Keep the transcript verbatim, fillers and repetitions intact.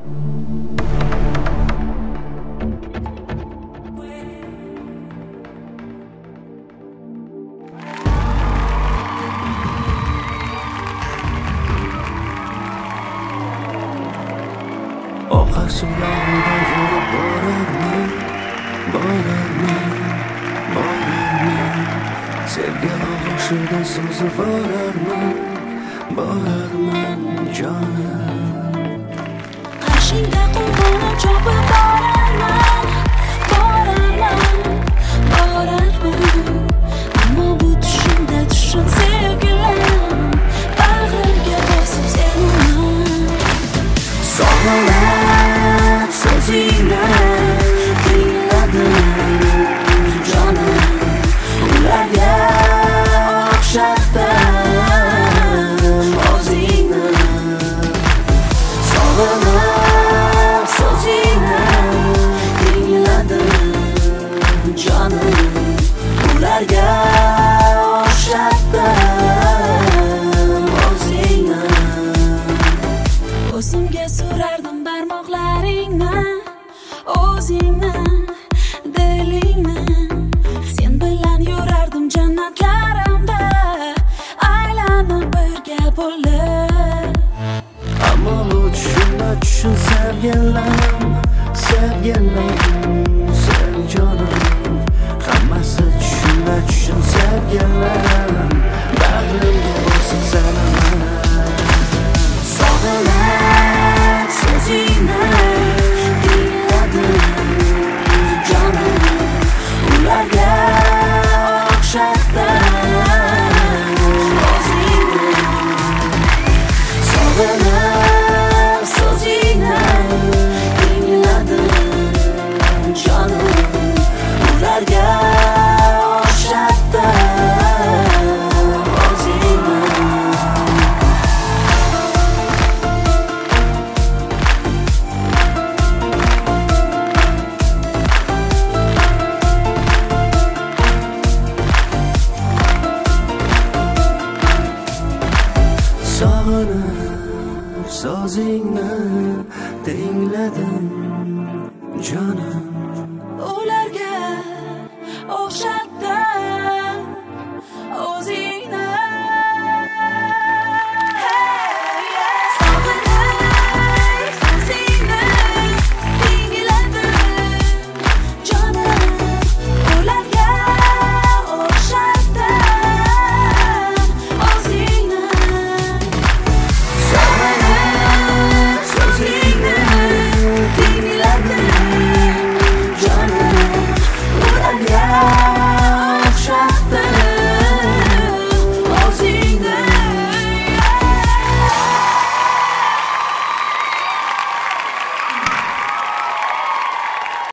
Oqasu yolda yurib borarman, borarman, borarman. Sevgi og'ushida suzib borarman, borarman jonim. Qarshingda quvonib chopib borarman, borarman, borarman. Ammo bu tushimda tushim sevgilim, bag'rimga bosib senaman. Sog'lom so'zingni tingladim jonim, ularga o'xshatdim o'zingni. Sog'lom so'zingni tingladim jonim, ularga o'xshatdim o'zingni. O'zimga so'rardim barmoqlaringni, o'zingni, dilingni. Sen bilan yurardim jannatlarimda, aylanib birga bo'lib. Ammo bu tushimda tushun sevgilim, sevgilim, sev jonim. Hammasi tushimda tushun sevgilim, bag'rimga bosib senaman. Sog'lom so'zingni tingladim jonim, ularga o'xshatdim o'zingni. Sog'lom so'zingni tingladim jonim, ularga o'xshatdim o'zingni. Sog'inib so'zingni tingladim jonim,